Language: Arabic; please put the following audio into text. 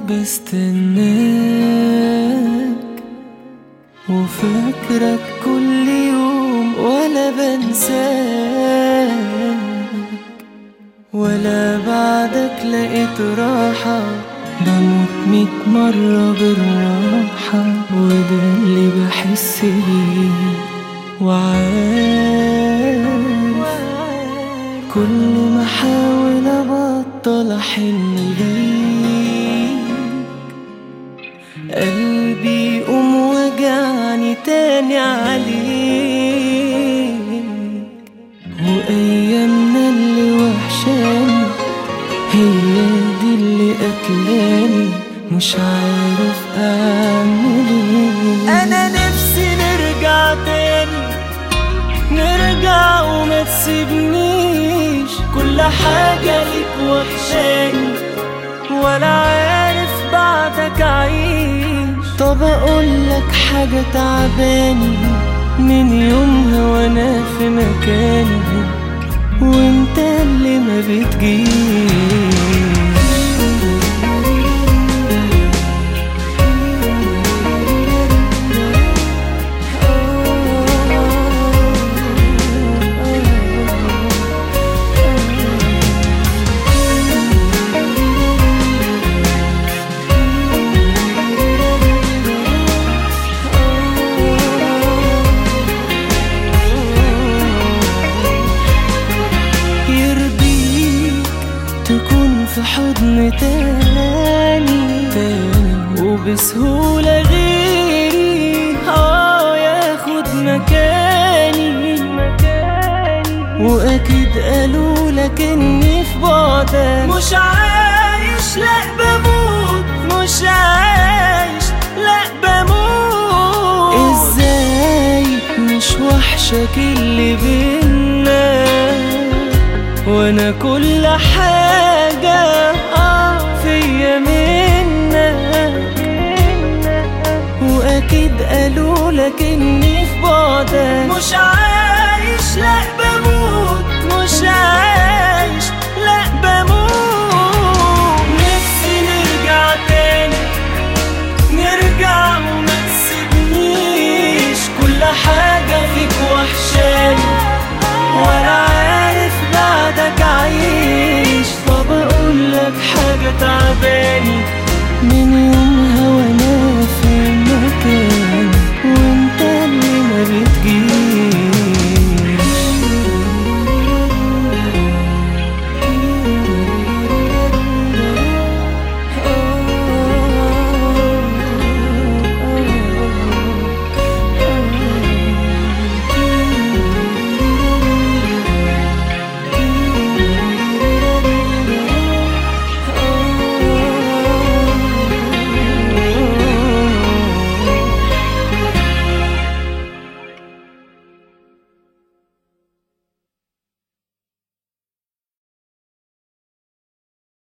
بستناك وفاكرك كل يوم ولا بنساك، ولا بعدك لقيت راحة، بموت 100 مرة بالراحة، وده اللي بحس بيه. وعارف كل ما احاول ابطل احن ليك، قلبي يقوم وجعني تاني عليك. وايامنا اللي وحشاني هي دي اللي قتلاني، مش عارف اعمل ايه. انا نفسي نرجع تاني، نرجع وما تسيبنيش، كل حاجة ليك وحشاني، ولا عارف بعدك عيش. طب اقولك حاجة تعباني، من يومها وانا في مكاني، وانت اللي ما بتجيش. تكون في حضن تاني وبسهولة غيري ياخد مكاني. وأكيد قالولك إني في بعدك مش عايش، لأ بموت، مش عايش، لأ بموت. إزاي مش وحشك اللي بينا، وانا كل حاجة فيا منك. واكيد قالولك اني في بعدك مش عايش، لا بموت، مش عايش، لا بموت. نفسي نرجع تاني، نرجع وما تسيبنيش، كل حاجة فيك وحشاني، ولا عارف بعدك عيش. طب اقولك حاجة تعباني، من يوم